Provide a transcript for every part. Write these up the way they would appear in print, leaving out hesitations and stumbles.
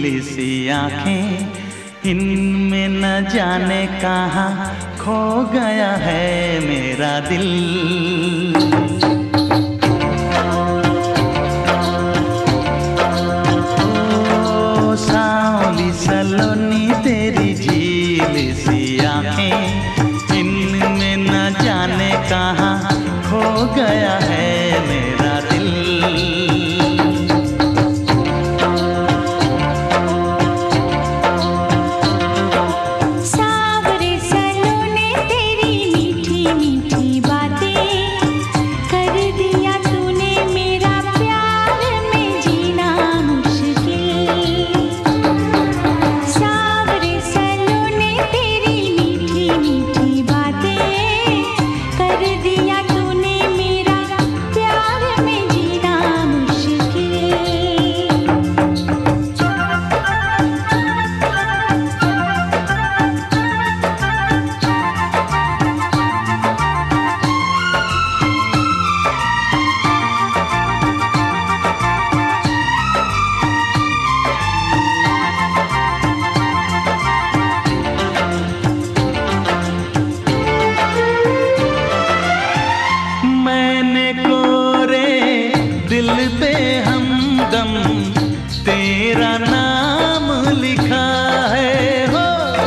झीली सी आंखें, इनमें न जाने कहाँ खो गया है मेरा दिल। ओ सांवली सलोनी तेरी झीली सी आंखें, इनमें न जाने कहाँ खो गया है मेरा दिल। दिल पे हमदम तेरा नाम लिखा है हो।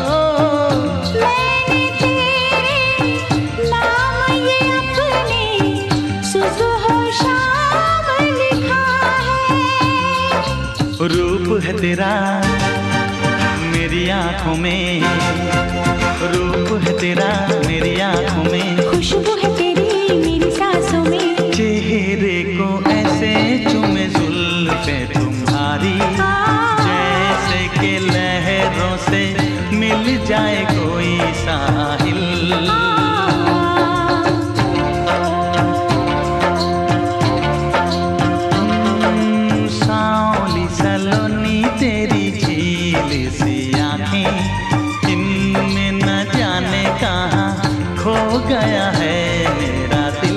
मैंने तेरे नाम ये अपने सुबह शाम लिखा है। रूप है तेरा मेरी आँखों में, रूप है तेरा मेरी आँखों में, खुशबू है तेरी मेरी सांसों में। चेहरे को ऐसे चूमे जुल्फे तुम्हारी, जैसे कि लहरों से मिल जाए कोई साहिल। सांवली सलोनी तेरी झीली सी आंखें, इनमें न जाने कहाँ खो गया है मेरा दिल।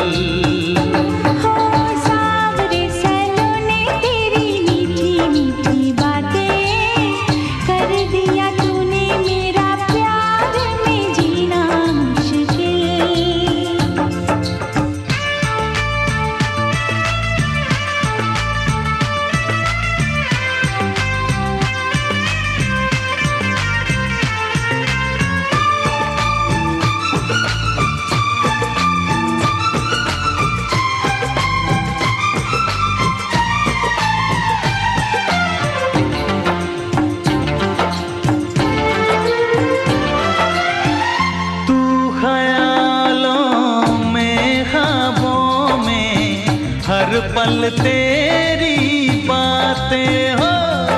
हर पल तेरी बातें हो,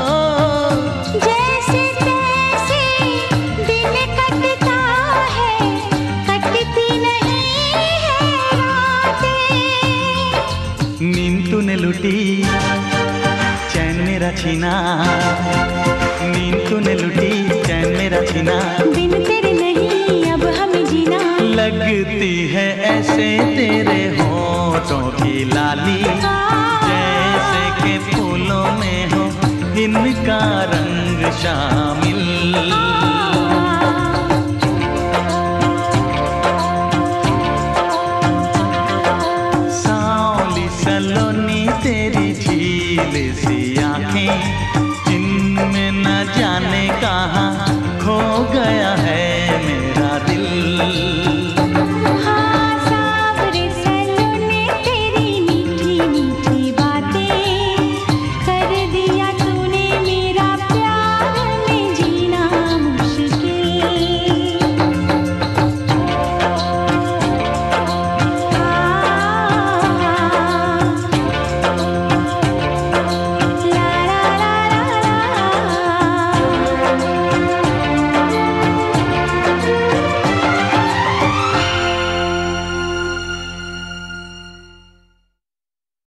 जैसे तैसे दिन कटता है, कटती नहीं है रातें। नींद तूने लुटी चैन मेरा छीना, नींद तूने लुटी चैन मेरा छीना। बिन तेरे नहीं अब हमें जीना, लगती है ऐसे तेरे होठों की लाली, जैसे के फूलों में हो इनका रंग शामिल।